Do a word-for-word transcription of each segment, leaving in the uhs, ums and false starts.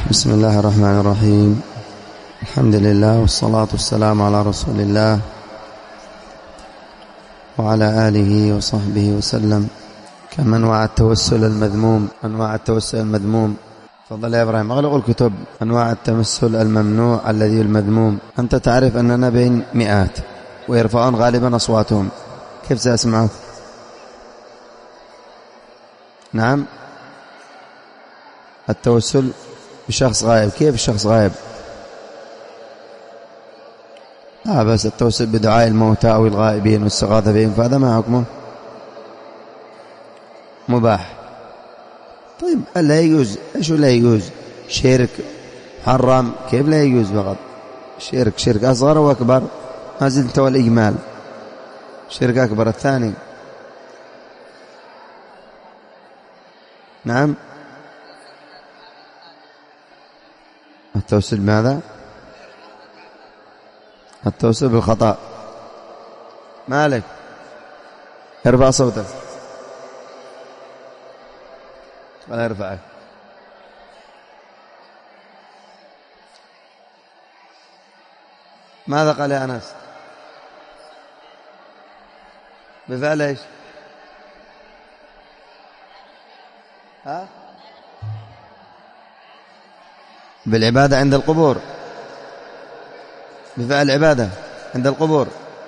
بسم الله الرحمن الرحيم. الحمد لله والصلاة والسلام على رسول الله وعلى آله وصحبه وسلم. كم أنواع التوسل المذموم؟ أنواع التوسل المذموم. تفضل يا إبراهيم، أغلقوا الكتب. أنواع التوسل الممنوع الذي المذموم. أنت تعرف أننا بين مئات ويرفعون غالبا أصواتهم، كيف سأسمعك؟ نعم، التوسل بشخص غائب. كيف الشخص غائب؟ آه بس التوسل بدعاء الموتى أو الغائبين والاستغاثة بهم، فهذا ما حكمه؟ مباح. طيب لا يجوز. ايش لا يجوز؟ شرك حرام. كيف لا يجوز؟ فقط شرك، شرك أصغر وأكبر، ما زلت والإجمال. شرك أكبر. الثاني نعم، التوسل بماذا؟ التوسل بالخطأ. مالك؟ ارفع صوتك ولا ارفعك. ماذا قال يا أنس؟ بفعل ايش؟ ها؟ بالعبادة عند القبور. بفعل العبادة عند القبور.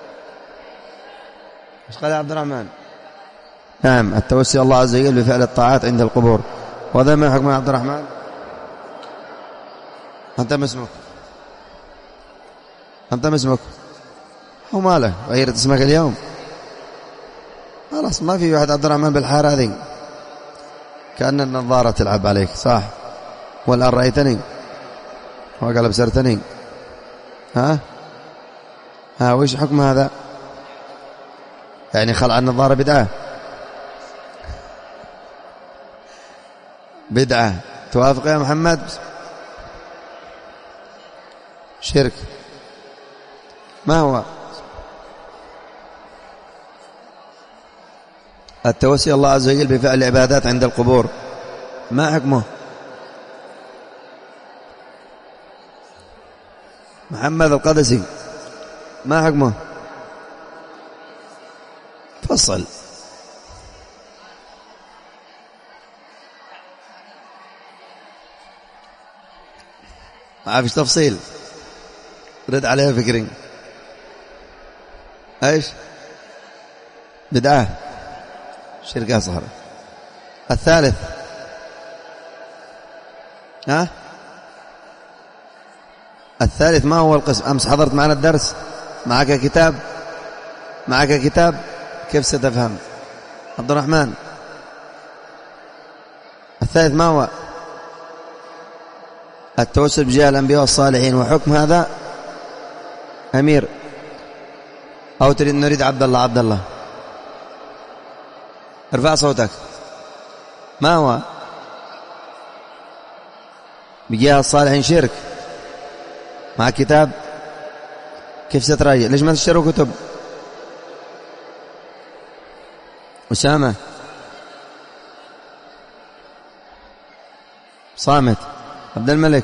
ايش قال يا عبد الرحمن؟ نعم، التوسل الله عز وجل بفعل الطاعات عند القبور. وهذا ما حكم يا عبد الرحمن؟ أنت ما اسمك؟ أنت ما اسمك؟ هو ماله؟ غيرت اسمك اليوم؟ خلاص، ما في واحد عبد الرحمن بالحارة هذه. كأن النظارة تلعب عليك، صح؟ والآن رأيتني وقال بسرتني. ها ها وش حكم هذا؟ يعني خلع النظارة بدعة؟ بدعة. توافق يا محمد؟ شرك. ما هو التوسل الله عز وجل بفعل العبادات عند القبور؟ ما حكمه؟ محمد القدسي، ما حكمه؟ فصل. ما عارفش تفصيل، رد عليها فكري. ايش؟ بدعة، شرك أصغر. الثالث ها؟ الثالث ما هو القسم؟ أمس حضرت معنا الدرس. معك كتاب؟ معك كتاب؟ كيف ستفهم عبد الرحمن؟ الثالث ما هو؟ التوسل بجاه الأنبياء والصالحين. وحكم هذا أمير أو تريد نريد عبد الله؟ عبد الله ارفع صوتك. ما هو؟ بجاه الصالحين شرك. مع كتاب؟ كيف ستراجع؟ ليش ما تشتروا كتب؟ أسامة صامت. عبد الملك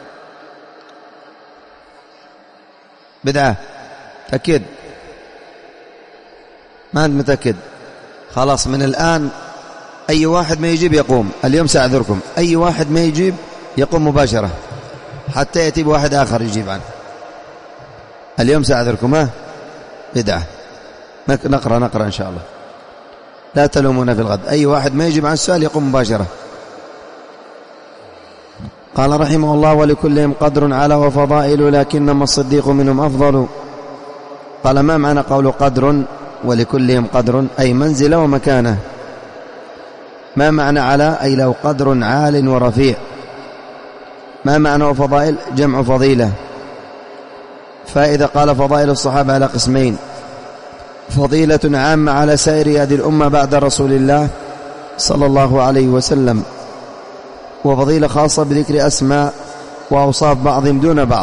بدعة. تأكد؟ ما أنت متأكد؟ خلاص، من الآن أي واحد ما يجيب يقوم. اليوم سأعذركم، أي واحد ما يجيب يقوم مباشرة حتى يأتي بواحد آخر يجيب عنه. اليوم سأعذركم. ها؟ بدعة. نقرأ نقرأ إن شاء الله، لا تلومونا في الغد. أي واحد ما يجيب عن السؤال يقوم مباشرة. قال رحمه الله: ولكلهم قدر على وفضائل، لكنما الصديق منهم أفضل. قال: ما معنى قول قدر ولكلهم قدر؟ أي منزلة ومكانة. ما معنى على؟ أي له قدر عال ورفيع. ما معنى وفضائل؟ جمع فضيلة. فإذا قال فضائل الصحابة على قسمين: فضيلة عامة على سائر هذه الأمة بعد رسول الله صلى الله عليه وسلم، وفضيلة خاصة بذكر أسماء وأوصاف بعضهم دون بعض.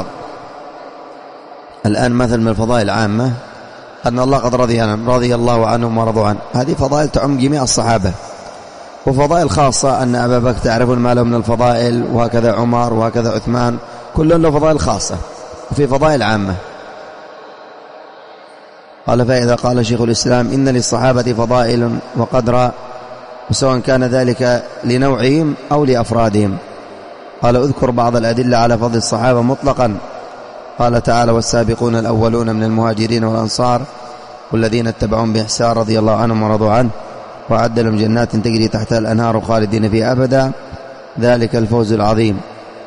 الآن مثل من الفضائل العامة أن الله قد رضي عنهم، رضي الله عنهم ورضوا عنه. هذه فضائل تعم جميع الصحابة. وفضائل خاصة أن أبا بكر تعرفون ما له من الفضائل، وهكذا عمر وهكذا عثمان، كل له فضائل خاصة، وفي فضائل عامة. قال فإذا قال شيخ الإسلام إن للصحابة فضائل وقدرا، وسواء كان ذلك لنوعهم أو لأفرادهم. قال اذكر بعض الأدلة على فضل الصحابة مطلقا. قال تعالى والسابقون الأولون من المهاجرين والأنصار والذين اتبعون بإحسان رضي الله عنهم ورضوا عنه وأعد لهم جنات تجري تحتها الأنهار خالدين فيها أبدا ذلك الفوز العظيم.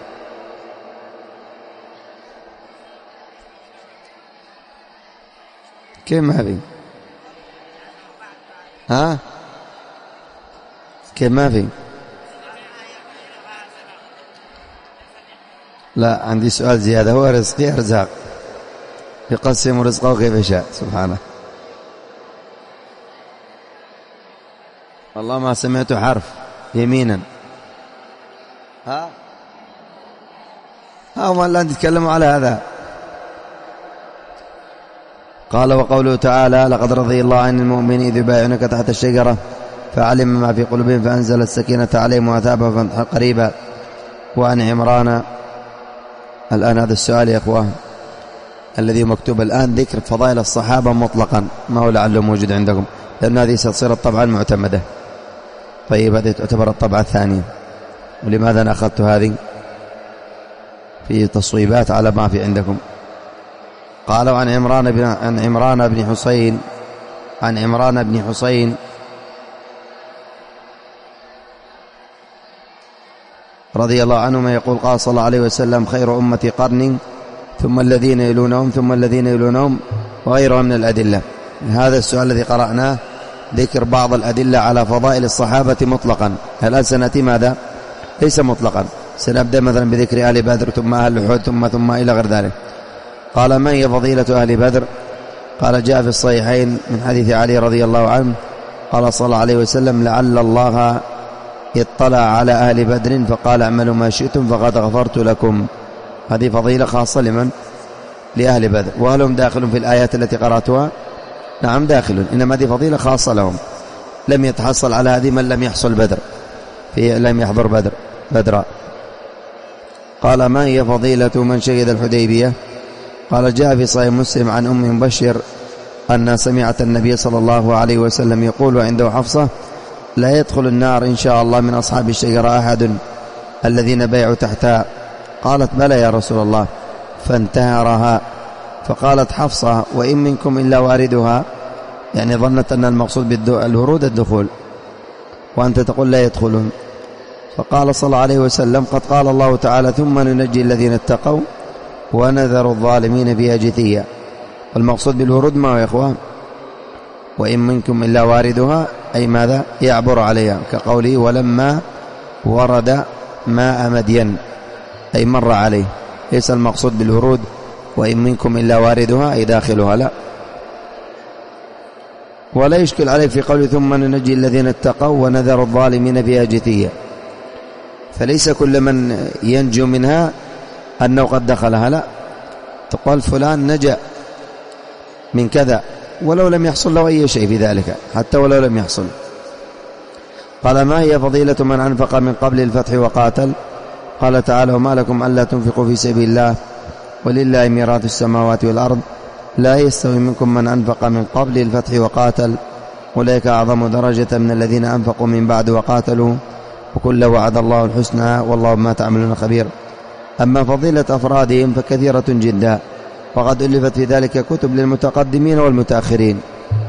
كيف ما في؟ ها؟ كيف ما في؟ لا، عندي سؤال زيادة. هو رزقي أرزاق، يقسم رزقه كيف يشاء سبحانه. والله ما سمعت حرف يمينا. ها؟ ها ما الآن تتكلموا على هذا. قال وقوله تعالى لقد رضي الله عن المؤمنين إذ يبايعونك تحت الشجرة فعلم ما في قلوبهم فأنزل السكينة عليهم وأثابهم فتحا قريبا. وعن عمران. الآن هذا السؤال يا أخوان الذي مكتوب الآن ذكر فضائل الصحابة مطلقا، ما هو لعله موجود عندكم، لأن هذه ستصير الطبعة المعتمدة. طيب هذه تعتبر الطبعة الثانية. ولماذا أنا أخذت هذه في تصويبات على ما في عندكم؟ قال عن عمران بن عن عمران بن حسين عن عمران بن حسين رضي الله عنهما يقول قال صلى الله عليه وسلم خير أمتي قرني ثم الذين يلونهم ثم الذين يلونهم وغيرها من الأدلة. هذا السؤال الذي قرأناه ذكر بعض الأدلة على فضائل الصحابة مطلقا. الآن سنأتي ماذا؟ ليس مطلقا، سنبدأ مثلا بذكر آل بدر ثم أهل أحد ثم ثم إلى غير ذلك. قال ما هي فضيلة أهل بدر؟ قال جاء في الصحيحين من حديث علي رضي الله عنه قال صلى الله عليه وسلم لعل الله اطلع على أهل بدر فقال اعملوا ما شئتم فقد غفرت لكم. هذه فضيلة خاصة لمن؟ لأهل بدر. وهل هم داخلون في الآيات التي قرأتها؟ نعم داخلون، إنما هذه فضيلة خاصة لهم، لم يتحصل على هذه من لم يحصل بدر في لم يحضر بدر بدرا. قال ما هي فضيلة من شهد الحديبية؟ قال جاء في صحيح مسلم عن أم مبشر أن سمعت النبي صلى الله عليه وسلم يقول عنده حفصة لا يدخل النار إن شاء الله من أصحاب الشجرة أحد الذين بيعوا تحتها. قالت بلى يا رسول الله، فانتهرها. فقالت حفصة وإن منكم إلا واردها، يعني ظنت أن المقصود بالورود الدخول، وأنت تقول لا يدخلون. فقال صلى الله عليه وسلم قد قال الله تعالى ثم ننجي الذين اتقوا ونذر الظالمين فيها جثيا. المقصود بالورود ما هو يا إخوان؟ وإن منكم إلا واردها، أي ماذا؟ يعبر عليها، كقوله ولما ورد ماء مدين، أي مر عليه. ليس المقصود بالورود وإن منكم إلا واردها أي داخلها، لا. ولا يشكل عليك في قوله ثم ننجي الذين اتقوا ونذر الظالمين فيها جثيا، فليس كل من ينجو منها أنه قد دخلها، لا، تقول فلان نجا من كذا ولو لم يحصل له أي شيء في ذلك، حتى ولو لم يحصل. قال ما هي فضيلة من أنفق من قبل الفتح وقاتل؟ قال تعالى وما لكم ألا تنفقوا في سبيل الله ولله ميراث السماوات والأرض لا يستوي منكم من أنفق من قبل الفتح وقاتل أولئك أعظم درجة من الذين أنفقوا من بعد وقاتلوا وكل وعد الله الحسنى والله بما تعملون خبير. أما فضيلة أفرادهم فكثيرة جدا، وقد ألفت في ذلك كتب للمتقدمين والمتأخرين.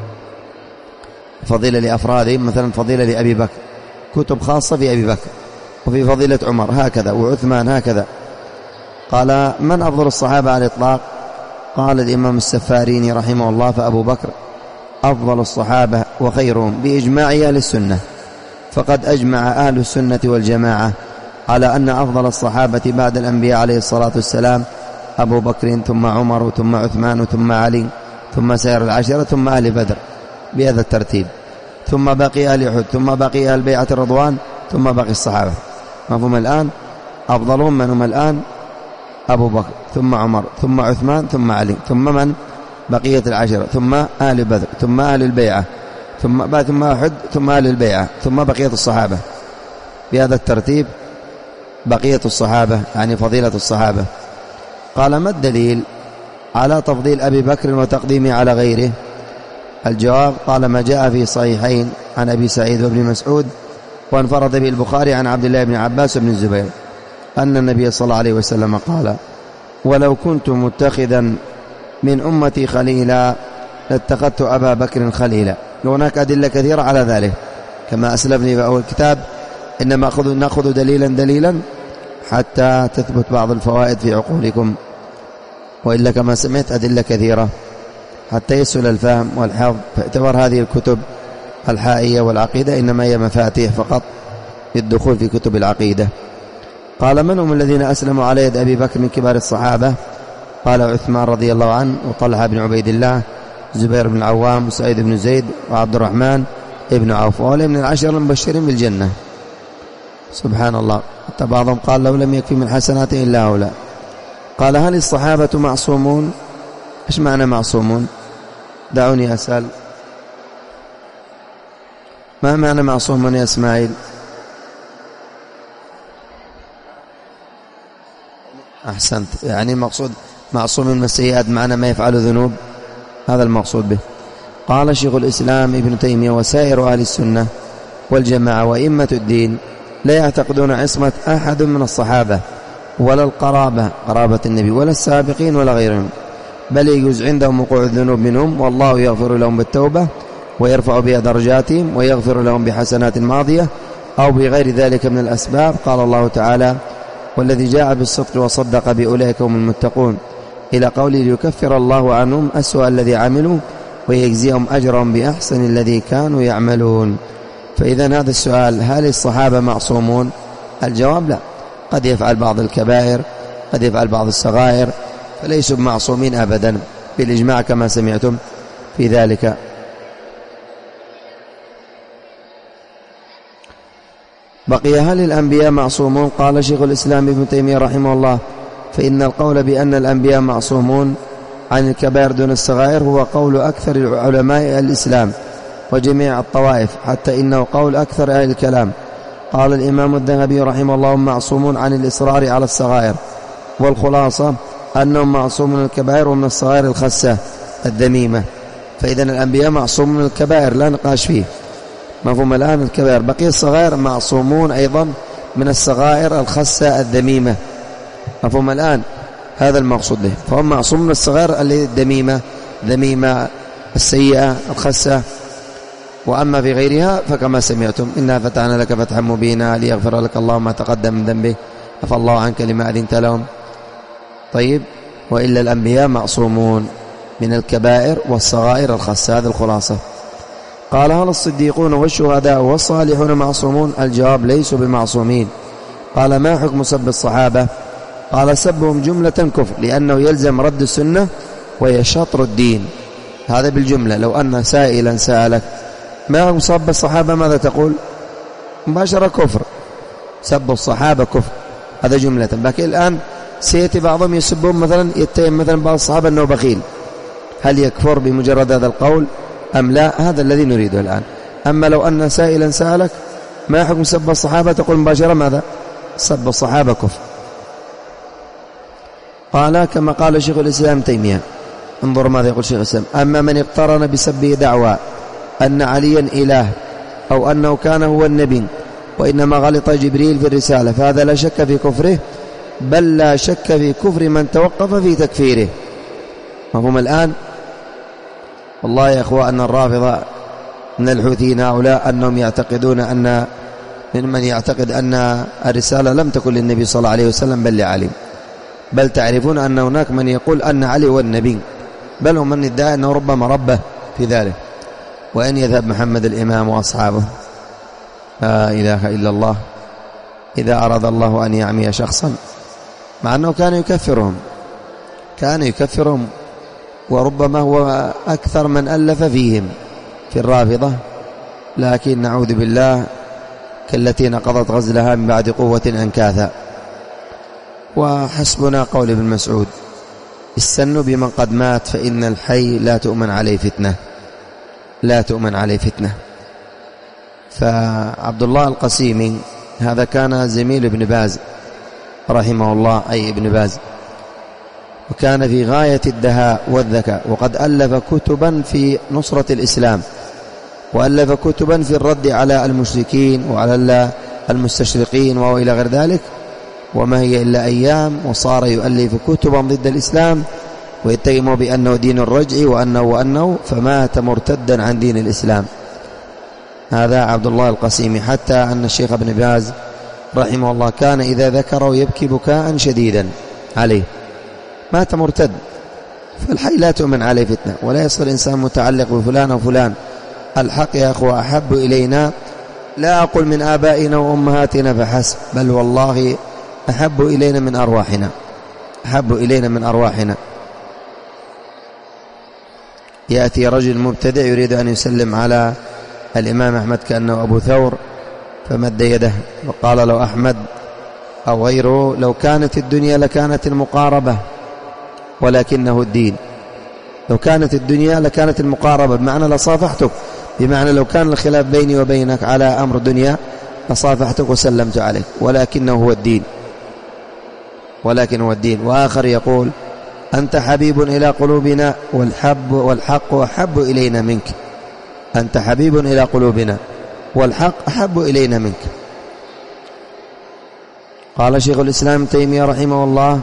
فضيلة لأفرادهم مثلا فضيلة لأبي بكر، كتب خاصة في أبي بكر، وفي فضيلة عمر هكذا، وعثمان هكذا. قال من أفضل الصحابة على الإطلاق؟ قال الإمام السفاريني رحمه الله فأبو بكر أفضل الصحابة وخيرهم بإجماع أهل السنة، فقد أجمع أهل السنة والجماعة على أن أفضل الصحابة بعد الأنبياء عليه الصلاة والسلام أبو بكر ثم عمر ثم عثمان ثم علي ثم سائر العشرة ثم أهل بدر بهذا الترتيب، ثم باقي أهل أحد ثم باقي أهل بيعة الرضوان ثم باقي الصحابة. مفهوم الآن؟ أفضلهم من هم الآن؟ أبو بكر ثم عمر ثم عثمان ثم علي ثم من؟ بقية العشرة ثم أهل بدر ثم أهل البيعة ثم ثم أحد ثم أهل البيعة ثم بقية الصحابة، بهذا الترتيب بقية الصحابة يعني فضيلة الصحابة. قال: ما الدليل على تفضيل أبي بكر وتقديمه على غيره؟ الجواب: قال: ما جاء في صحيحين عن أبي سعيد وابن مسعود وانفرد به البخاري عن عبد الله بن عباس بن الزبير أن النبي صلى الله عليه وسلم قال: ولو كنت متخذا من أمتي خليلا لاتخذت أبا بكر خليلا. هناك أدلة كثيرة على ذلك كما أسلفني في أول الكتاب، إنما نأخذ دليلا دليلا حتى تثبت بعض الفوائد في عقولكم، وإلا كما سمعت أدلة كثيرة حتى يسهل الفهم والحفظ. فاعتبر هذه الكتب الحائية والعقيدة إنما هي مفاتيح فقط للدخول في كتب العقيدة. قال: من هم الذين أسلموا على يد أبي بكر من كبار الصحابة؟ قال: عثمان رضي الله عنه، وطلحة بن عبيد الله، زبير بن العوام، وسعيد بن زيد، وعبد الرحمن ابن عوف، وهؤلاء من العشر المبشرين بالجنة. سبحان الله، حتى بعضهم قال: لو لم يكفي من حسناته إلا هؤلاء. قال: هل الصحابة معصومون؟ إيش معنى معصومون؟ دعوني أسأل، ما معنى معصومون يا إسماعيل؟ أحسنت، يعني مقصود معصوم من السيئات معنى ما يفعل ذنوب، هذا المقصود به. قال شيخ الإسلام ابن تيمية: وسائر أهل السنة والجماعة وإمة الدين لا يعتقدون عصمة أحد من الصحابة ولا القرابة قرابة النبي ولا السابقين ولا غيرهم، بل يجوز عندهم وقوع الذنوب منهم، والله يغفر لهم بالتوبة ويرفع بها درجاتهم ويغفر لهم بحسنات ماضية أو بغير ذلك من الأسباب. قال الله تعالى: والذي جاء بالصدق وصدق بأولئك هم المتقون، إلى قوله: ليكفر الله عنهم أسوأ الذي عملوا ويجزيهم أجرهم بأحسن الذي كانوا يعملون. فإذا هذا السؤال: هل الصحابة معصومون؟ الجواب: لا، قد يفعل بعض الكبائر، قد يفعل بعض الصغائر، فليسوا معصومين أبدا بالإجماع كما سمعتم في ذلك. بقي: هل الأنبياء معصومون؟ قال شيخ الإسلام ابن تيمية رحمه الله: فإن القول بأن الأنبياء معصومون عن الكبائر دون الصغائر هو قول أكثر علماء الإسلام وجميع الطوائف، حتى إنه قول أكثر أهل الكلام. قال الإمام الذهبي رحمه الله: معصومون عن الإصرار على الصغائر، والخلاصة أنهم معصومون من الكبائر ومن الصغائر الخسة الذميمة. فإذا الأنبياء معصومون من الكبائر لا نقاش فيه، مفهوم الآن؟ الكبائر. بقي الصغائر معصومون أيضا من الصغائر الخسة الذميمة، مفهوم الآن؟ هذا المقصود به. فهم معصومون من الصغائر الذميمة ذميمة السيئة الخسة. وأما في غيرها فكما سمعتم: إنا فتحنا لك فتحا مبينا ليغفر لك الله ما تقدم من ذنبه عفى الله عنك لما أذنت لهم. طيب، وإلا الأنبياء معصومون من الكبائر والصغائر الخسة، هذه الخلاصة. قال: هل الصديقون والشهداء والصالحون معصومون؟ الجواب: ليسوا بمعصومين. قال: ما حكم سب الصحابة؟ قال: سبهم جملة كفر، لأنه يلزم رد السنة وهي شطر الدين. هذا بالجملة. لو أن سائلا سألك: ما حكم سب الصحابة؟ ماذا تقول؟ مباشرة كفر، سب الصحابة كفر، هذا جملة. لكن الآن سيأتي بعضهم يسبون مثلا، يتهم مثلا بعض الصحابة أنه بخيل، هل يكفر بمجرد هذا القول أم لا؟ هذا الذي نريده الآن. أما لو أن سائلا سألك: ما حكم سب الصحابة؟ تقول مباشرة ماذا؟ سب الصحابة كفر. قال: كما قال شيخ الإسلام تيمية. انظر ماذا يقول شيخ الإسلام: أما من اقترن بسبه دعوى أن عليا إله أو أنه كان هو النبي وإنما غلط جبريل في الرسالة، فهذا لا شك في كفره، بل لا شك في كفر من توقف في تكفيره. مفهوم الآن؟ والله يا أخوة أن الرافضة من الحوثيين هؤلاء أنهم يعتقدون أن من من يعتقد أن الرسالة لم تكن للنبي صلى الله عليه وسلم بل لعلي، بل تعرفون أن هناك من يقول أن علي هو النبي، بل هم من ادعى أنه ربما ربه في ذلك. وأن يذهب محمد الإمام وأصحابه. لا إله إلا الله. إذا أراد الله أن يعمي شخصا، مع أنه كان يكفرهم كان يكفرهم وربما هو أكثر من ألف فيهم في الرافضة، لكن نعوذ بالله كالتي نقضت غزلها من بعد قوة أنكاثا. وحسبنا قول ابن مسعود: استنوا بمن قد مات فإن الحي لا تؤمن عليه فتنة. لا تؤمن عليه فتنة. فعبد الله القسيمي هذا كان زميل ابن باز رحمه الله، أي ابن باز، وكان في غاية الدهاء والذكاء، وقد ألف كتبا في نصرة الإسلام، وألف كتبا في الرد على المشركين وعلى المستشرقين وإلى غير ذلك، وما هي إلا أيام وصار يؤلف كتبا ضد الإسلام ويتهم بأنه دين الرجع وأنه وأنه فمات مرتدا عن دين الإسلام. هذا عبد الله القسيمي، حتى أن الشيخ ابن باز رحمه الله كان إذا ذكره يبكي بكاء شديدا عليه، مات مرتد. فالحي لا تؤمن عليه فتنة، ولا يصير الإنسان متعلق بفلان وفلان. الحق يا أخوة أحب إلينا، لا أقول من آبائنا وأمهاتنا فحسب، بل والله أحب إلينا من أرواحنا، أحب إلينا من أرواحنا. يأتي رجل مبتدع يريد أن يسلم على الإمام أحمد كأنه أبو ثور، فمد يده وقال له أحمد أو غيره: لو كانت الدنيا لكانت المقاربة ولكنه الدين. لو كانت الدنيا لكانت المقاربة، بمعنى لصافحتك، بمعنى لو كان الخلاف بيني وبينك على أمر دنيا لصافحتك وسلمت عليك، ولكنه هو الدين، ولكن هو الدين. وآخر يقول: أنت حبيب إلى قلوبنا والحب والحق أحب إلينا منك. أنت حبيب إلى قلوبنا والحق أحب إلينا منك. قال شيخ الإسلام تيمية رحمه الله: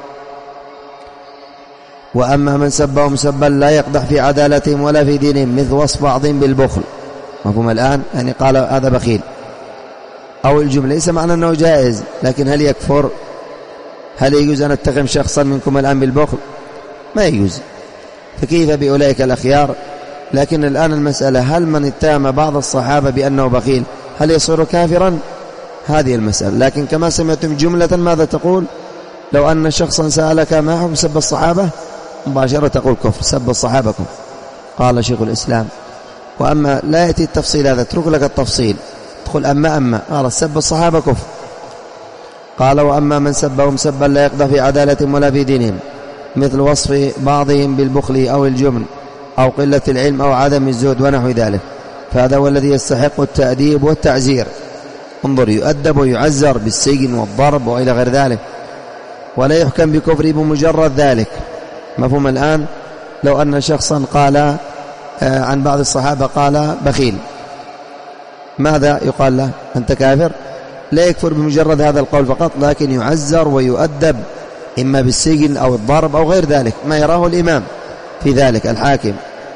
وأما من سبهم سبا لا يقدح في عدالتهم ولا في دينهم، مثل وصف بعضهم بالبخل. مفهوم الآن؟ يعني قال هذا بخيل أو الجملة، ليس معنى أنه جائز، لكن هل يكفر؟ هل يجوز أن أتهم شخصا منكم الآن بالبخل؟ ما يجوز. فكيف بأولئك الأخيار؟ لكن الآن المسألة: هل من اتهم بعض الصحابة بأنه بخيل هل يصير كافرا؟ هذه المسألة. لكن كما سمعتم جملة ماذا تقول؟ لو أن شخصا سألك ما حكم سب الصحابة، مباشرة تقول كفر، سب الصحابة كفر. قال شيخ الإسلام: وأما لا يأتي التفصيل هذا، اترك لك التفصيل، تقول أما أما قال سب الصحابة كفر. قال: وأما من سبهم سبا لا يقدح في عدالتهم ولا في دينهم، مثل وصف بعضهم بالبخل أو الجبن أو قلة العلم أو عدم الزهد ونحو ذلك، فهذا هو الذي يستحق التأديب والتعزير. انظر، يؤدب ويعزر بالسجن والضرب وإلى غير ذلك، ولا يحكم بكفره بمجرد ذلك. مفهوم الآن؟ لو أن شخصا قال عن بعض الصحابة قال بخيل، ماذا يقال له؟ أنت كافر؟ لا يكفر بمجرد هذا القول فقط، لكن يعزر ويؤدب إما بالسجن أو الضرب أو غير ذلك، ما يراه الإمام في ذلك الحاكم.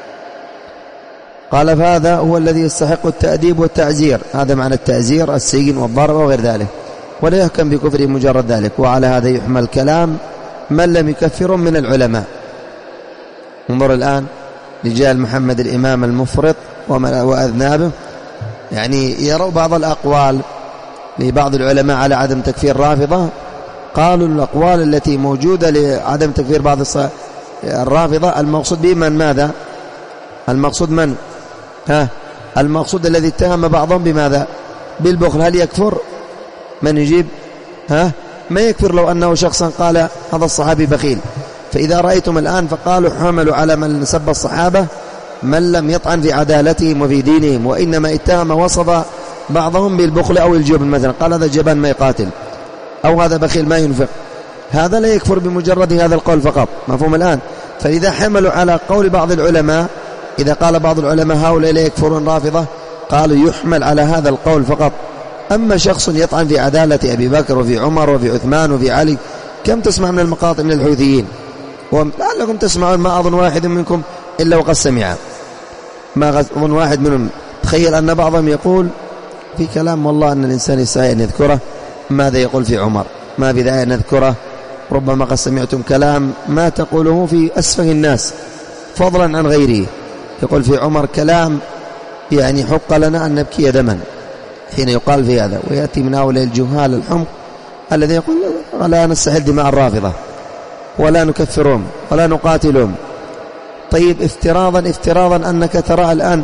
قال: فهذا هو الذي يستحق التأديب والتعزير. هذا معنى التعزير، السجن والضرب وغير ذلك، ولا يحكم بكفره مجرد ذلك. وعلى هذا يحمل كلام من لم يكفر من العلماء. انظر الآن رجال محمد الإمام المفرط وأذنابه، يعني يروا بعض الأقوال لبعض العلماء على عدم تكفير الرافضة، قالوا الأقوال التي موجودة لعدم تكفير بعض الرافضة المقصود به من؟ ماذا المقصود؟ من ها المقصود الذي اتهم بعضهم بماذا؟ بالبخل. هل يكفر؟ من يجيب؟ ها ما يكفر لو أنه شخصا قال هذا الصحابي بخيل. فإذا رأيتم الآن فقالوا حملوا على من سب الصحابة من لم يطعن في عدالتهم وفي دينهم، وإنما اتهم وصف بعضهم بالبخل أو الجبن، مثلا قال هذا جبان ما يقاتل، أو هذا بخيل ما ينفق. هذا لا يكفر بمجرد هذا القول فقط. مفهوم الآن؟ فإذا حملوا على قول بعض العلماء، إذا قال بعض العلماء هؤلاء لا يكفرون رافضة، قالوا يحمل على هذا القول فقط. أما شخص يطعن في عدالة أبي بكر وفي عمر وفي عثمان وفي علي، كم تسمع من المقاطع من الحوثيين؟ ولعلكم تسمعون، ما أظن واحد منكم إلا وقد سمع، ما أظن واحد منهم. تخيل أن بعضهم يقول في كلام والله أن الإنسان يستحي أن يذكره، ماذا يقول في عمر؟ ما بداية أن نذكره، ربما قد سمعتم كلام ما تقوله في أسفه الناس فضلا عن غيره. يقول في عمر كلام يعني حق لنا أن نبكي دما حين يقال في هذا، ويأتي من هؤلاء الجهال الحمق الذي يقول لا نستحل دماء الرافضة ولا نكفرهم ولا نقاتلهم. طيب افتراضا افتراضا أنك ترى الآن،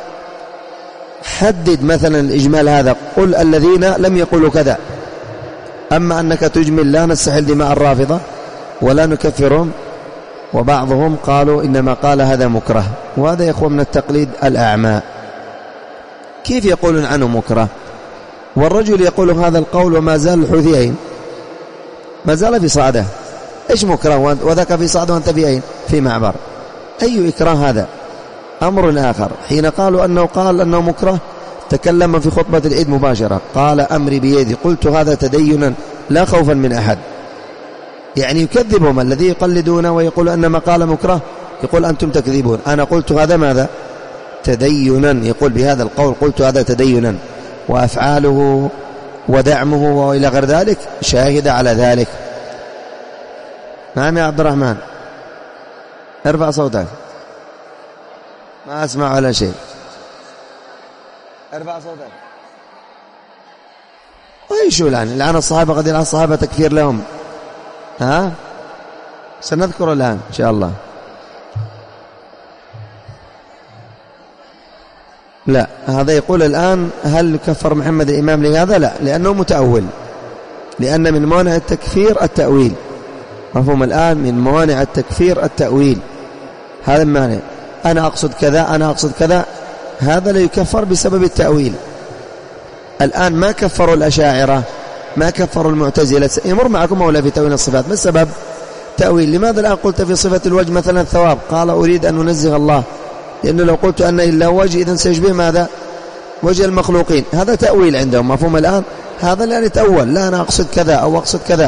حدد مثلا الإجمال هذا، قل الذين لم يقولوا كذا. أما أنك تجمل لا نستحل دماء الرافضة ولا نكفرهم، وبعضهم قالوا إنما قال هذا مكره. وهذا يا إخوة من التقليد الأعمى. كيف يقولون عنه مكره والرجل يقول هذا القول وما زال الحوثي أين؟ ما زال في صعده. إيش مكره وذاك في صعده وأنت في أين؟ في معبر. أي إكراه هذا؟ أمر آخر. حين قالوا أنه قال أنه مكره تكلم في خطبة العيد مباشرة قال أمري بيدي، قلت هذا تدينا لا خوفا من أحد. يعني يكذبهم الذي يقلدون ويقول أن ما قال مكره، يقول أنتم تكذبون. أنا قلت هذا ماذا؟ تدينا. يقول بهذا القول قلت هذا تدينا، وأفعاله ودعمه وإلى غير ذلك شاهد على ذلك. نعم يا عبد الرحمن، ارفع صوتك، ما أسمع ولا شيء. ارفع صوتك. وإيش الآن؟ الآن الصحابة قد يلعن الصحابة تكفير لهم، ها سنذكر الآن إن شاء الله. لا، هذا يقول الآن هل كفر محمد الإمام لهذا؟ لا، لأنه متأول، لأن من موانع التكفير التأويل. مفهوم الآن؟ من موانع التكفير التأويل، هذا المانع. أنا أقصد كذا، أنا أقصد كذا، هذا لا يكفر بسبب التأويل. الآن ما كفروا الأشاعرة، ما كفروا المعتزلة، يمر معكم أولا في تأويل الصفات. ما السبب؟ تأويل. لماذا الآن قلت في صفة الوجه مثلا الثواب؟ قال أريد أن ننزه الله، لأنه لو قلت أن إلا وجه إذن سيشبه ماذا؟ وجه المخلوقين. هذا تأويل عندهم. مفهوم الآن؟ هذا لا يتأول، لا أنا أقصد كذا أو أقصد كذا،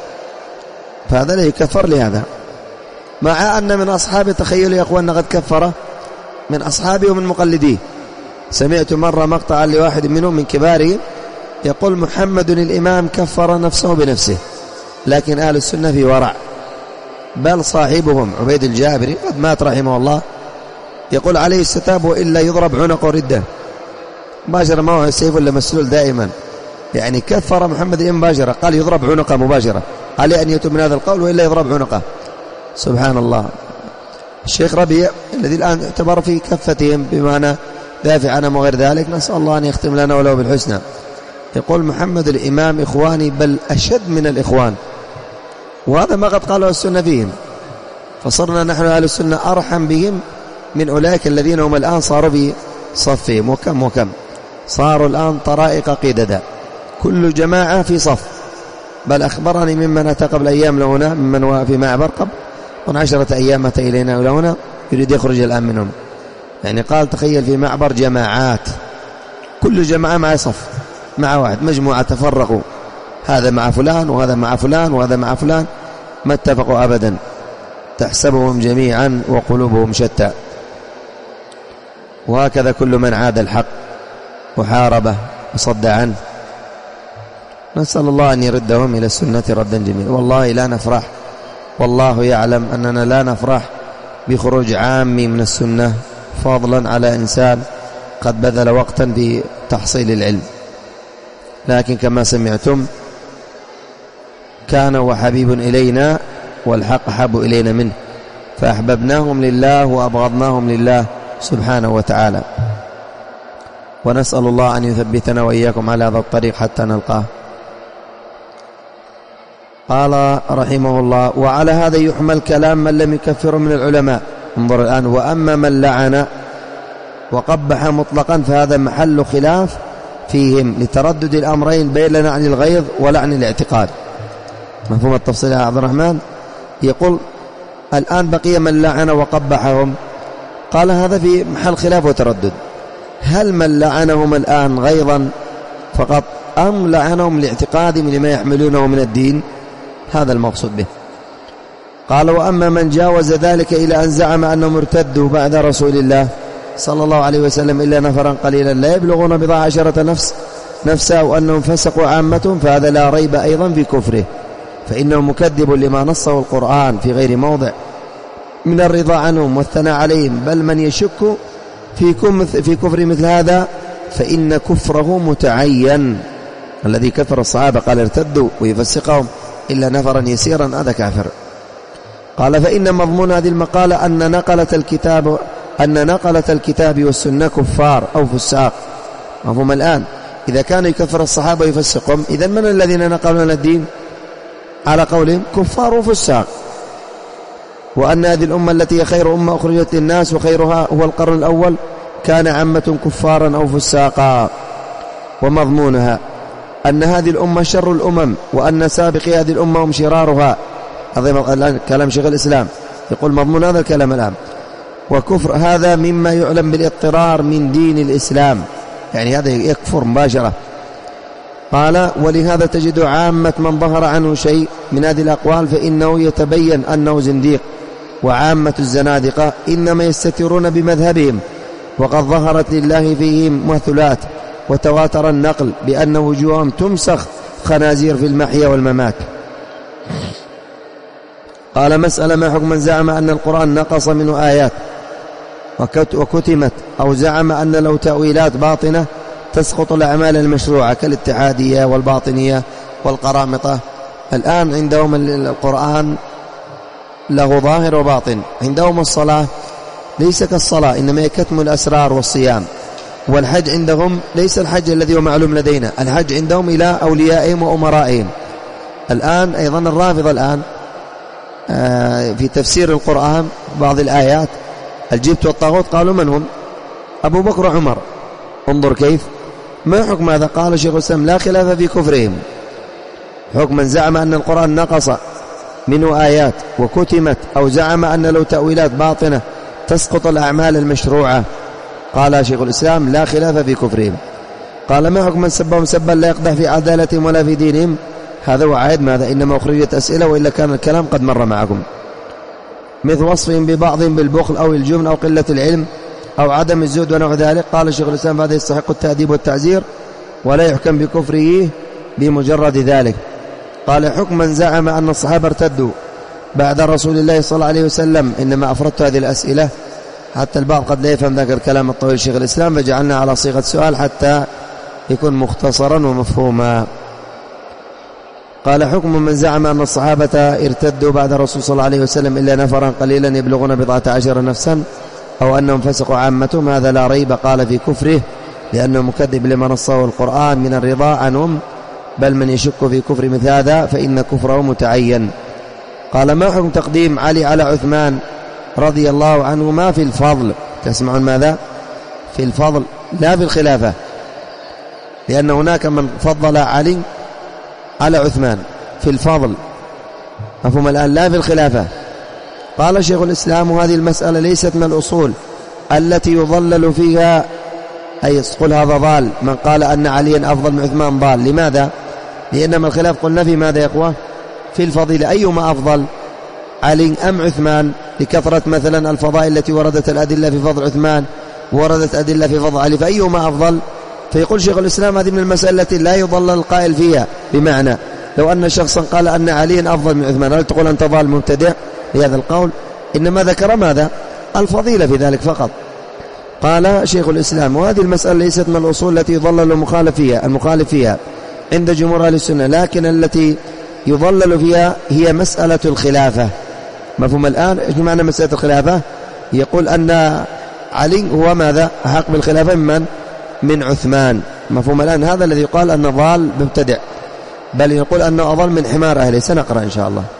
فهذا لا يكفر لهذا. مع أن من أصحابه، تخيلوا يا أخواننا، قد كفر من أصحابه ومن مقلديه. سمعت مرة مقطعا لواحد منهم من كبارهم يقول محمد الإمام كفر نفسه بنفسه، لكن أهل السنة في ورع. بل صاحبهم عبيد الجابري قد مات رحمه الله يقول عليه الستاب وإلا يضرب عنقه ردة مباشرة، ما هو السيف ولا مسلول دائما. يعني كفر محمد الإمام مباشرة، قال يضرب عنقه مباشرة، عليه أن يتوب من هذا القول وإلا يضرب عنقه. سبحان الله. الشيخ ربيع الذي الآن اعتبر في كفتهم بمعنى دافع عنهم وغير ذلك، نسأل الله أن يختم لنا ولو بالحسنى، يقول محمد الإمام إخواني بل أشد من الإخوان، وهذا ما قد قاله السنة فيهم، فصرنا نحن أهل السنة أرحم بهم من أولئك الذين هم الآن صاروا في صفهم. وكم وكم صاروا الآن طرائق قددا، كل جماعة في صف. بل أخبرني ممن أتى قبل أيام لهنا، ممن هو في معبر قبل عشرة أيام أتى إلينا لهنا يريد يخرج الآن منهم. يعني قال تخيل في معبر جماعات، كل جماعة مع صف مع واحد، مجموعة تفرقوا، هذا مع فلان وهذا مع فلان وهذا مع فلان، ما اتفقوا أبدا، تحسبهم جميعا وقلوبهم شتى. وهكذا كل من عاد الحق وحاربه وصد عنه، نسأل الله أن يردهم إلى السنة ردا جميلا. والله لا نفرح، والله يعلم أننا لا نفرح بخروج عامي من السنة، فضلا على إنسان قد بذل وقتا في تحصيل العلم. لكن كما سمعتم كان وحبيب إلينا والحق حب إلينا منه، فأحببناهم لله وأبغضناهم لله سبحانه وتعالى. ونسأل الله أن يثبتنا وإياكم على هذا الطريق حتى نلقاه. قال رحمه الله وعلى هذا يحمل كلام من لم يكفر من العلماء. انظر الآن، وأما من لعن وقبح مطلقا فهذا محل خلاف فيهم لتردد الأمرين بين لعن الغيظ ولعن الاعتقاد. مفهوم التفصيل يا عبد الرحمن؟ يقول الآن بقي من لعن وقبحهم، قال هذا في محل خلاف وتردد. هل من لعنهم الآن غيظا فقط أم لعنهم لاعتقادهم لما يحملونه من الدين؟ هذا المقصود به. قال وأما من جاوز ذلك إلى أن زعم أنهم ارتدوا بعد رسول الله صلى الله عليه وسلم إلا نفرا قليلا لا يبلغون بضع عشرة نفس نفسا وأنهم فسقوا عامتهم، فهذا لا ريب أيضا في كفره، فإنه مكذب لما نصه القرآن في غير موضع من الرضا عنهم والثناء عليهم. بل من يشك في كفر مثل هذا فإن كفره متعين. الذي كفر الصحابة قال ارتدوا ويفسقهم إلا نفرا يسيرا هذا كافر. قال فإن مضمون هذه المقالة أن نقلة الكتاب أن نقلة الكتاب والسنة كفار أو فساق. مفهوم الآن؟ إذا كان يكفر الصحابة ويفسقهم، إذن من الذين نقلوا لنا الدين؟ على قولهم كفار وفساق. وأن هذه الأمة التي هي خير أمة أخرجت للناس وخيرها هو القرن الأول كان عامة كفارا أو فساقا. ومضمونها أن هذه الأمة شر الأمم وأن سابقي هذه الأمة هم شرارها. هذا كلام شيخ الإسلام، يقول مضمون هذا الكلام الآن. وكفر هذا مما يعلم بالاضطرار من دين الإسلام، يعني هذا يكفر مباشرة. قال ولهذا تجد عامة من ظهر عنه شيء من هذه الأقوال فإنه يتبين أنه زنديق، وعامة الزنادقة إنما يستترون بمذهبهم، وقد ظهرت لله فيهم مثلات وتواتر النقل بأن وجوههم تمسخ خنازير في المحيا والممات. قال مسألة ما حكم من زعم أن القرآن نقص منه آيات وكتمت، أو زعم أن له تأويلات باطنة تسقط الأعمال المشروعة كالاتحادية والباطنية والقرامطة. الآن عندهم القرآن له ظاهر وباطن، عندهم الصلاة ليس كالصلاة إنما يكتم الأسرار والصيام، والحج عندهم ليس الحج الذي هو معلوم لدينا، الحج عندهم إلى أوليائهم وأمرائهم. الآن أيضا الرافضة الآن في تفسير القرآن بعض الآيات الجبت والطاغوت قالوا من هم؟ أبو بكر وعمر. انظر كيف، ما حكم هذا؟ قال شيخ الإسلام لا خلاف في كفرهم. حكم من زعم أن القرآن نقص منه آيات وكتمت، أو زعم أن له تأويلات باطنة تسقط الأعمال المشروعة. قال شيخ الإسلام لا خلاف في كفرهم. قال ما حكم من سبهم سبا لا يقدح في عدالتهم ولا في دينهم؟ هذا هو عائد ماذا؟ إنما أخرجت أسئلة وإلا كان الكلام قد مر معكم. مثل وصفهم ببعضهم بالبخل أو الجبن أو قلة العلم أو عدم الزهد ونحو ذلك. قال شيخ الإسلام هذا يستحق التأديب والتعزير ولا يحكم بكفره بمجرد ذلك. قال حكم من زعم أن الصحابة ارتدوا بعد رسول الله صلى الله عليه وسلم. إنما أفردت هذه الأسئلة حتى البعض قد لا يفهم ذاك الكلام الطويل شيخ الإسلام، فجعلنا على صيغة سؤال حتى يكون مختصرا ومفهوما. قال حكم من زعم أن الصحابة ارتدوا بعد الرسول صلى الله عليه وسلم إلا نفرا قليلا يبلغون بضعة عشر نفسا، أو أنهم فسقوا عامتهم، هذا لا ريب قال في كفره لأنه مكذب لما نصه القرآن من الرضا عنهم، بل من يشك في كفر مثل هذا فإن كفره متعين. قال ما حكم تقديم علي على عثمان رضي الله عنهما في الفضل؟ تسمعون ماذا؟ في الفضل لا في الخلافة، لأن هناك من فضل علي على عثمان في الفضل، مفهوم الآن؟ لا في الخلافة. قال شيخ الإسلام وهذه المسألة ليست من الأصول التي يضلل فيها، أي قل هذا ضال، من قال أن عليا أفضل من عثمان ضال. لماذا؟ لأنما الخلاف قلنا في ماذا يقوى؟ في الفضيلة. أيما أفضل، علي أم عثمان؟ لكثرة مثلا الفضائل التي وردت الأدلة في فضل عثمان وردت أدلة في فضل علي، فأيما أفضل؟ فيقول شيخ الإسلام هذه من المسألة التي لا يضلل القائل فيها. بمعنى لو أن شخصا قال أن علي أفضل من عثمان، هل تقول أنت ضال مبتدع بهذا القول؟ إنما ذكر ماذا؟ الفضيلة في ذلك فقط. قال شيخ الإسلام وهذه المسألة ليست من الأصول التي يضلل المخالف فيها المخالف فيها عند جمهور أهل السنة، لكن التي يضلل فيها هي مسألة الخلافة. مفهوم الآن؟ إيش معنى مسألة الخلافة؟ يقول أن علي هو ماذا؟ أحق بالخلافة من؟ من عثمان. مفهوم الآن؟ هذا الذي يقال أنه ضال مبتدع، بل يقول أنه أضل من حمار أهله. سنقرأ إن شاء الله.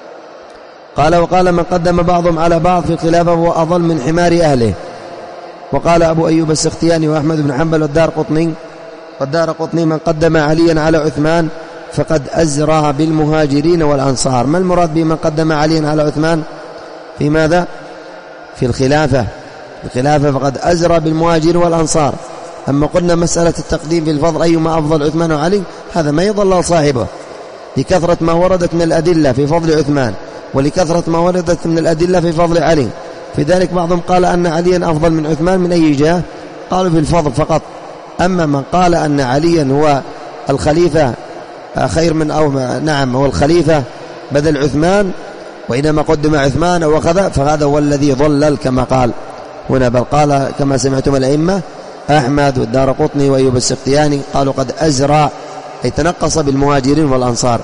قال وقال من قدم بعضهم على بعض في الخلافة هو أضل من حمار أهله. وقال أبو أيوب السختياني وأحمد بن حنبل والدار قطني والدار قطني من قدم عليا على عثمان فقد أزرى بالمهاجرين والأنصار. ما المراد بمن قدم عليا على عثمان؟ في ماذا؟ في الخلافة. الخلافة فقد أزرى بالمهاجرين والأنصار. أما قلنا مسألة التقديم في الفضل أيما أفضل عثمان وعلي، هذا ما يضل صاحبه لكثرة ما وردت من الأدلة في فضل عثمان ولكثرة ما وردت من الأدلة في فضل علي. في ذلك بعضهم قال أن عليا أفضل من عثمان من أي جهة؟ قالوا في الفضل فقط. أما من قال أن عليا هو الخليفة خير من أو نعم هو الخليفة بدل عثمان وإنما قدم عثمان وكذا، فهذا هو الذي ضلل كما قال هنا. بل قال كما سمعتم الأئمة أحمد والدار قطني وأيوب السختياني قالوا قد أزرى أي تنقص بالمهاجرين والأنصار.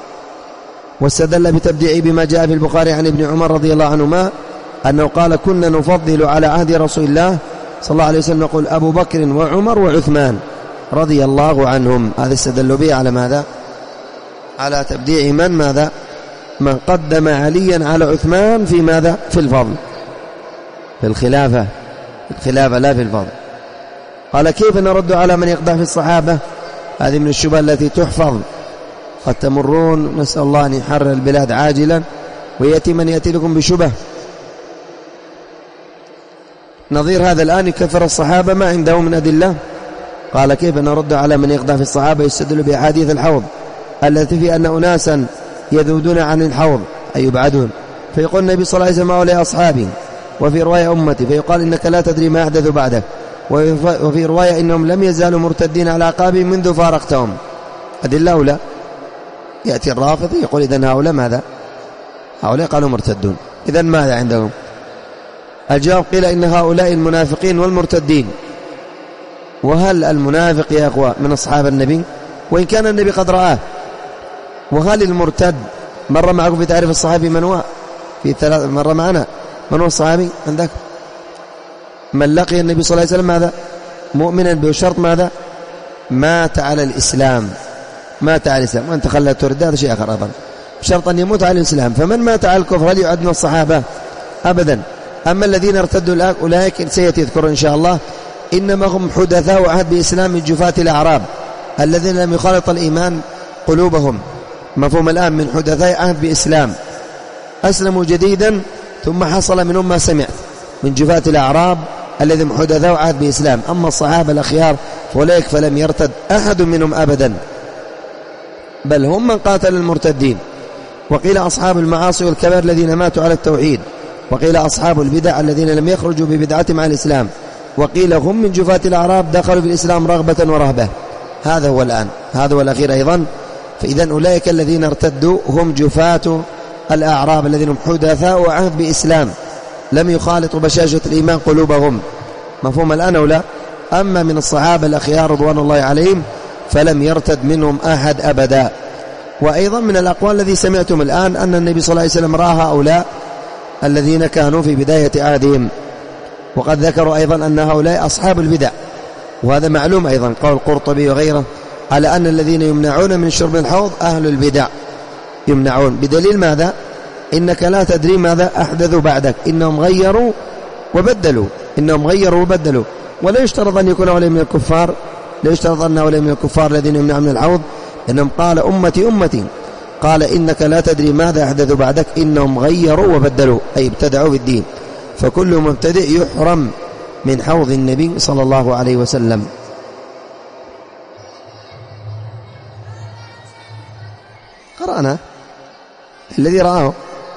واستدل بتبديعه بما جاء في البخاري عن ابن عمر رضي الله عنهما أنه قال كنا نفضل على عهد رسول الله صلى الله عليه وسلم نقول أبو بكر وعمر وعثمان رضي الله عنهم. هذا استدل به على ماذا؟ على تبديع من ماذا؟ من قدم عليا على عثمان في ماذا؟ في الفضل، في الخلافة، الخلافة لا في الفضل. قال كيف نرد على من يقدح في الصحابة؟ هذه من الشبهة التي تحفظ، قد تمرون، نسأل الله أن يحرر البلاد عاجلا، ويأتي من يأتي لكم بشبه. نظير هذا الآن يكفر الصحابة ما عنده من أدلة. قال كيف نرد على من يقدح في الصحابة يستدل بأحاديث الحوض التي في أن أناسا يذودون عن الحوض أي يبعدون، فيقول النبي صلى الله عليه وسلم أولي أصحابي، وفي رواية أمتي، فيقال إنك لا تدري ما أحدث بعدك، وفي رواية إنهم لم يزالوا مرتدين على أعقابهم منذ فارقتهم. أدلة أو لا؟ يأتي الرافض يقول إذن هؤلاء ماذا؟ هؤلاء قالوا مرتدون، إذن ماذا عندهم؟ الجواب قيل إن هؤلاء المنافقين والمرتدين. وهل المنافق يا أخوة من أصحاب النبي؟ وإن كان النبي قد رآه. وهل المرتد مر معكم في تعريف الصحابي من هو؟ في ثلاث مر معنا من هو الصحابي عندك؟ من لقي النبي صلى الله عليه وسلم ماذا؟ مؤمنا بشرط ماذا؟ مات على الإسلام، مات على الإسلام، وأنت خلت ترد هذا شيء آخر أيضا، بشرط أن يموت على الإسلام. فمن مات على الكفر هل يعد من الصحابة؟ أبدا. أما الذين ارتدوا الآن أولئك سيأتي يذكر إن شاء الله إنما هم حدثاء عهد بإسلام من جفاة الأعراب الذين لم يخالط الإيمان قلوبهم. مفهوم الآن من حدثاء عهد بإسلام، أسلموا جديدا ثم حصل منهم ما سمع من جفاة الأعراب الذين حدثاء عهد بإسلام. أما الصحابة الأخيار فأولئك فلم يرتد أحد منهم أبدا، بل هم من قاتل المرتدين. وقيل أصحاب المعاصي والكبائر الذين ماتوا على التوحيد، وقيل أصحاب البدع الذين لم يخرجوا ببدعتهم على الإسلام، وقيل هم من جفاة الأعراب دخلوا في الإسلام رغبة ورهبة. هذا هو الآن، هذا هو الأخير أيضا. فإذن أولئك الذين ارتدوا هم جفاة الأعراب الذين هم حدثاء عهد بإسلام لم يخالطوا بشاشة الإيمان قلوبهم. مفهوم الآن أو لا؟ أما من الصحابة الأخيار رضوان الله عليهم فلم يرتد منهم أحد أبدا. وأيضا من الأقوال الذي سمعتم الآن أن النبي صلى الله عليه وسلم رأى هؤلاء الذين كانوا في بداية عهدهم، وقد ذكروا أيضا أن هؤلاء أصحاب البدع، وهذا معلوم أيضا قول القرطبي وغيره على أن الذين يمنعون من شرب الحوض أهل البدع، يمنعون بدليل ماذا؟ إنك لا تدري ماذا أحدثوا بعدك، إنهم غيروا وبدلوا، إنهم غيروا وبدلوا. ولا يشترط أن يكون أولئك من الكفار، لا يشترط أن أولئك من الكفار الذين يمنعون من الحوض، إنهم قال أمتي أمتي، قال إنك لا تدري ماذا أحدثوا بعدك، إنهم غيروا وبدلوا أي ابتدعوا في الدين. فكل مبتدئ يحرم من حوض النبي صلى الله عليه وسلم. قرأنا الذي رآه.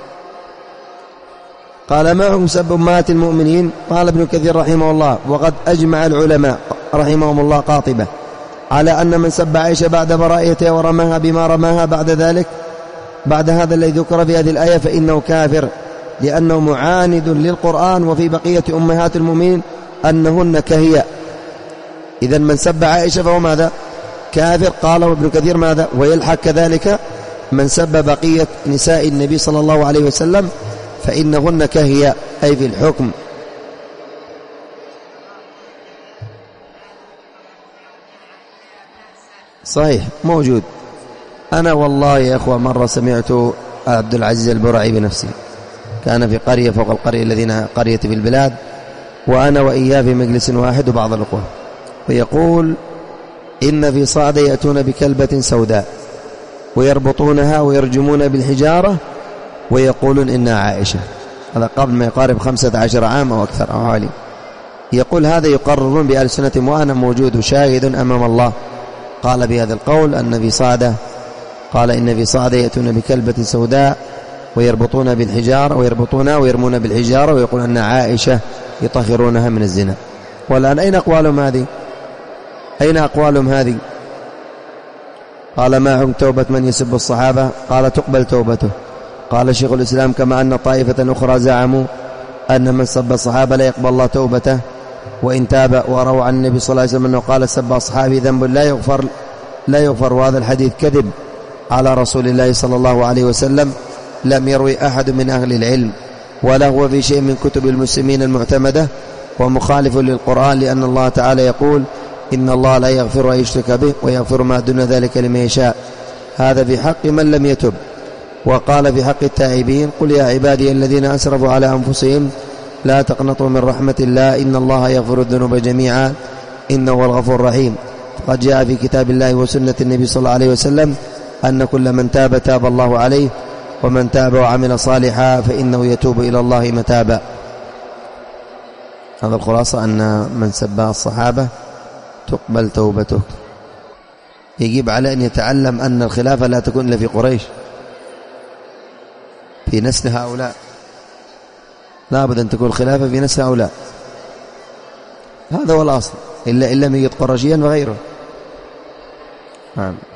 قال ما هم سب أمهات المؤمنين؟ قال ابن كثير رحمه الله وقد أجمع العلماء رحمهم الله قاطبة على أن من سب عائشة بعد برائتها ورماها بما رماها بعد ذلك بعد هذا الذي ذكر في هذه الآية فإنه كافر، لأنه معاند للقرآن وفي بقية أمهات المؤمنين أنهن كهي. إذن من سب عائشة فهو ماذا؟ كافر. قاله ابن كثير ماذا؟ ويلحق كذلك من سب بقية نساء النبي صلى الله عليه وسلم فإنهن كهي أي في الحكم. صحيح موجود. أنا والله يا أخوة مرة سمعت عبد العزيز البرعي بنفسي، كان في قرية فوق القرية الذين قرية في البلاد، وأنا وإياه في مجلس واحد وبعض الأخوة، ويقول إن في صعد يأتون بكلبة سوداء ويربطونها ويرجمون بالحجارة ويقولون إنها عائشة. هذا قبل ما يقارب خمسة عشر عام أو أكثر أو حوالي. يقول هذا يقررون بألسنتهم وأنا موجود شاهد أمام الله. قال بهذا القول أن في صعدة، قال إن في صعدة يأتون بكلبة سوداء ويربطون بالحجارة ويربطونها ويرمون بالحجارة ويقول أن عائشة يطهرونها من الزنا. والآن أين أقوالهم هذه؟ أين أقوالهم هذه؟ قال ما هم توبة من يسب الصحابة؟ قال تقبل توبته. قال شيخ الإسلام كما أن طائفة أخرى زعموا أن من سب الصحابة لا يقبل الله توبته وإن تاب، وروى عن النبي صلى الله عليه وسلم أنه قال سب أصحابي ذنب لا يغفر لا يغفر وهذا الحديث كذب على رسول الله صلى الله عليه وسلم، لم يروي أحد من أهل العلم ولا هو في شيء من كتب المسلمين المعتمدة، ومخالف للقرآن لأن الله تعالى يقول إن الله لا يغفر أن يشرك به ويغفر ما دون ذلك لمن يشاء. هذا في حق من لم يتب، وقال في حق التائبين قل يا عبادي الذين أسرفوا على أنفسهم لا تقنطوا من رحمة الله إن الله يغفر الذنوب جميعا إنه هو الغفور الرحيم. فقد جاء في كتاب الله وسنة النبي صلى الله عليه وسلم أن كل من تاب تاب الله عليه ومن تاب وعمل صالحا فإنه يتوب إلى الله متابا. هذا الخلاصة أن من سب الصحابة تقبل توبته. يجب على أن يتعلم أن الخلافة لا تكون إلا في قريش في نسل هؤلاء، لا بد أن تكون الخلافة في نسل هؤلاء، هذا هو الأصل، إلا إن لم يجد قرشيا وغيره. نعم.